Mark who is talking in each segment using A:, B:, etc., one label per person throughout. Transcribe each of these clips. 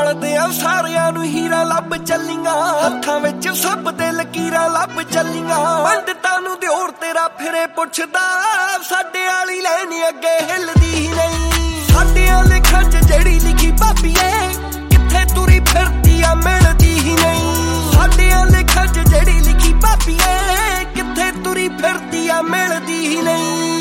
A: ਜਾਣਦੇ ਆ ਸਾਰਿਆਂ ਨੂੰ ਹੀਰਾ ਲੱਭ ਚੱਲੀਆਂ, ਹੱਥਾਂ ਵਿੱਚ ਸਭ ਦੇ ਲਕੀਰਾਂ ਲੱਭ ਚੱਲੀਆਂ। ਪੰਡਤਾਂ ਨੂੰ ਦਿਓਰ ਤੇਰਾ ਫਿਰੇ ਪੁੱਛਦਾ, ਸਾਡੇ ਵਾਲੀ ਲੈਣ ਅੱਗੇ ਹਿੱਲਦੀ ਨਹੀਂ। ਸਾਡਿਆਂ ਲੇਖਾਂ 'ਚ ਜਿਹੜੀ ਲਿਖੀ ਭਾਬੀਏ, ਕਿੱਥੇ ਤੁਰੀ ਫਿਰਦੀ ਆ ਮਿਲਦੀ ਹੀ ਨਹੀਂ। ਸਾਡਿਆਂ ਲੇਖਾਂ 'ਚ ਜਿਹੜੀ ਲਿਖੀ ਭਾਬੀਏ, ਕਿੱਥੇ ਤੁਰੀ ਫਿਰਦੀ ਆ ਮਿਲਦੀ ਹੀ ਨਹੀਂ।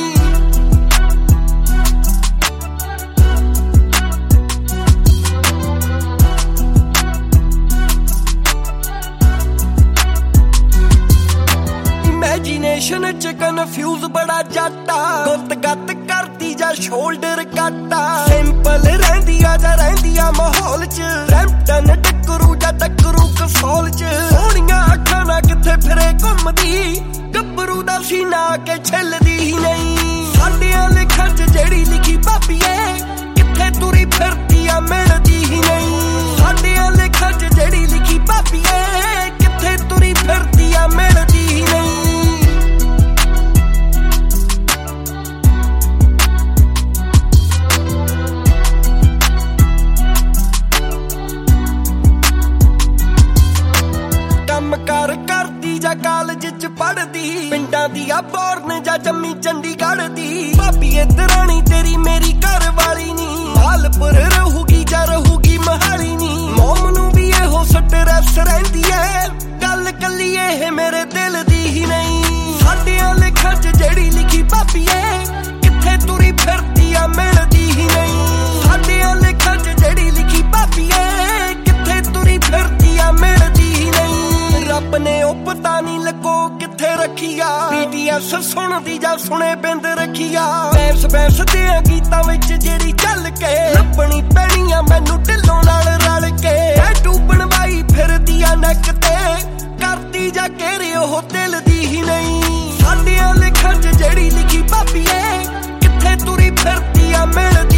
A: ਇਮੈਜੀਨੇਸ਼ਨ 'ਚ ਕਨਫਿਊਜ਼ ਬੜਾ ਜਾਟਾ, ਗੁੱਤ ਗੱਤ ਕਰਦੀ ਜਾਂ ਸ਼ੋਲਡਰ ਕਾਟਾ। ਸਿੰਪਲ ਰਹਿੰਦੀ ਆ ਜਾਂ ਰਹਿੰਦੀ ਆ ਮਾਹੌਲ 'ਚ, ਰੈਂਪਟਨ ਟੱਕਰੂ ਜਾਂ ਟੱਕਰੂ ਕਸੌਲ 'ਚ। ਸੋਹਣੀਆਂ ਅੱਖਾਂ ਨਾਲ ਕਿੱਥੇ ਫਿਰੇ ਘੁੰਮਦੀ, ਗੱਭਰੂ ਦਾ ਸੀਨਾ ਕੇ ਛਿੱਲਦੀ ਹੀ ਨਹੀਂ। ਸਾਡਿਆਂ ਲੇਖਾਂ 'ਚ ਜਿਹੜੀ ਲਿਖੀ ਭਾਬੀਏ, ਕਿੱਥੇ ਤੁਰੀ ਫਿਰਦੀ ਆ ਮਿਲਦੀ ਹੀ ਨਹੀਂ। ਸਾਡਿਆਂ ਲੇਖਾਂ 'ਚ ਜਿਹੜੀ ਲਿਖੀ ਭਾਬੀਏ, ਕਿੱਥੇ ਤੁਰੀ ਫਿਰਦੀ ਆ ਮਿਲਦੀ ਹੀ ਨਹੀਂ। ਕਰ ਕਰਦੀ ਜਾਂ ਕਾਲਜ 'ਚ ਪੜ੍ਹਦੀ, ਪਿੰਡਾਂ ਦੀ ਆ ਬੋਰਨ ਜਾਂ ਜੰਮੀ ਚੰਡੀਗੜ੍ਹ ਦੀ। ਭਾਬੀ ਦਰਾਣੀ ਤੇਰੀ ਮੇਰੀ ਘਰ ਵਾਲੀ ਨੀ, ਮਾਲਪੁਰ ਰਹੂਗੀ ਜਾਂ ਰਹੂਗੀ ਮਹਾਲੀ ਨੀ। ਮੋਮ ਨੂੰ ਵੀ ਇਹੋ ਸਟਰੈਸ ਰਹਿੰਦੀ ਏ, ਗੱਲ ਕੱਲੀ ਇਹ ਮੇਰੇ ਦਿਲ ਦੀ ਹੀ ਨਹੀਂ। ਸਾਡਿਆਂ ਲੇਖਾਂ 'ਚ ਜਿਹੜੀ ਲਿਖੀ ਭਾਬੀਏ, ਕਿੱਥੇ ਤੁਰੀ ਫਿਰਦੀ ਆ ਮਿਲਦੀ ਹੀ ਨਹੀਂ। ਸਾਡਿਆਂ ਲੇਖਾਂ 'ਚ ਜਿਹੜੀ ਲਿਖੀ ਭਾਬੀਏ, ਕਿੱਥੇ ਤੁਰੀ ਫਿਰਦੀ ਆ ਮਿਲਦੀ ਹੀ ਨਹੀਂ। ਰੱਬ ਨੇ ਉਹ ਪਤਾ ਨੀ ਲੱਗੋ ਕਿੱਥੇ ਰੱਖੀਆ, BTS ਸੁਣਦੀ ਜਾਂ ਸੁਣੇ ਬਿੰਦ ਰੱਖੀਆ। ਬੈਸ ਬੈਸ ਦੇ ਗੀਤਾਂ ਵਿੱਚ ਜਿਹੜੀ ਚੱਲ ਕੇ, ਲੱਭਣੀ ਪੈਣੀ ਆ ਮੈਨੂੰ ਢਿੱਲੋਂ ਨਾਲ ਰਲ ਕੇ। ਟੈਟੂ ਬਣਵਾਈ ਫਿਰਦੀ ਆ ਨੱਕ ਤੇ, ਕਰਦੀ ਜਾਂ ਘੇਰੇ ਉਹ ਦਿਲ ਦੀ ਹੀ ਨਹੀਂ। ਸਾਡਿਆਂ ਲੇਖਾਂ 'ਚ ਜਿਹੜੀ ਲਿਖੀ ਭਾਬੀਏ, ਕਿੱਥੇ ਤੁਰੀ ਫਿਰਦੀ ਆ ਮਿਲਦੀ